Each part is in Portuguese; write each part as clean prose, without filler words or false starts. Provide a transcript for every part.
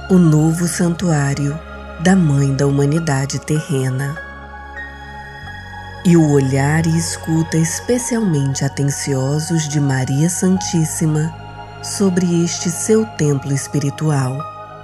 o novo santuário da Mãe da humanidade terrena. E o olhar e escuta especialmente atenciosos de Maria Santíssima sobre este seu templo espiritual.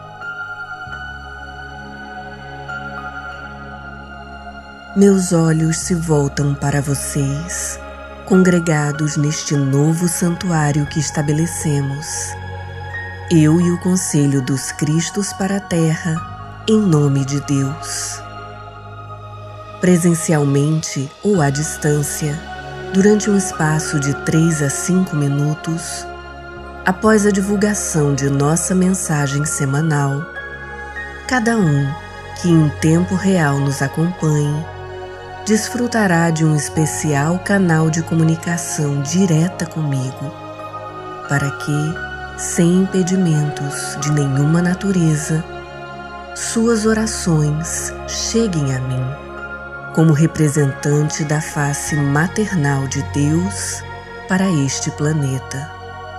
Meus olhos se voltam para vocês, congregados neste novo santuário que estabelecemos, eu e o Conselho dos Cristos para a Terra, em nome de Deus. Presencialmente ou à distância, durante um espaço de 3 a 5 minutos, após a divulgação de nossa mensagem semanal, cada um que em tempo real nos acompanhe desfrutará de um especial canal de comunicação direta comigo, para que, sem impedimentos de nenhuma natureza, suas orações cheguem a mim, como representante da face maternal de Deus para este planeta.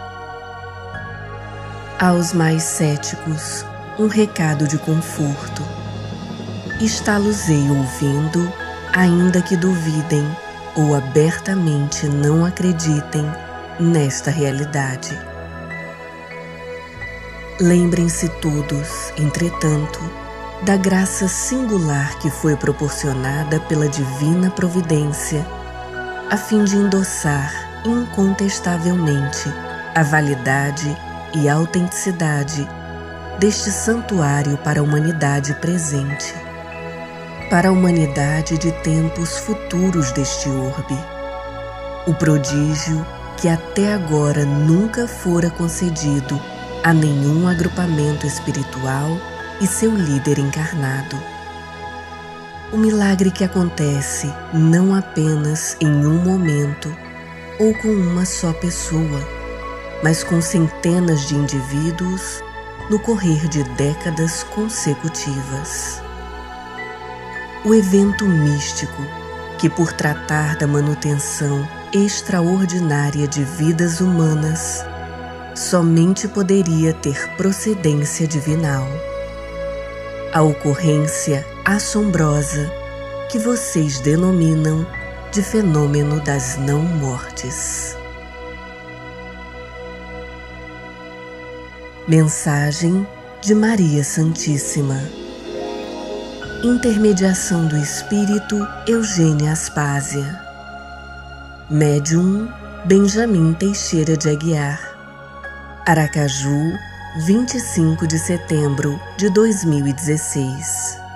Aos mais céticos, um recado de conforto. Está-los-ei ouvindo, ainda que duvidem ou abertamente não acreditem nesta realidade. Lembrem-se todos, entretanto, da graça singular que foi proporcionada pela divina providência, a fim de endossar incontestavelmente a validade e autenticidade deste santuário para a humanidade presente, para a humanidade de tempos futuros deste orbe, o prodígio que até agora nunca fora concedido a nenhum agrupamento espiritual e seu líder encarnado. O milagre que acontece não apenas em um momento ou com uma só pessoa, mas com centenas de indivíduos no correr de décadas consecutivas. O evento místico, que por tratar da manutenção extraordinária de vidas humanas, somente poderia ter procedência divinal. A ocorrência assombrosa que vocês denominam de fenômeno das não-mortes. Mensagem de Maria Santíssima. Intermediação do Espírito Eugênia Aspásia. Médium Benjamin Teixeira de Aguiar. Aracaju, 25 de setembro de 2016.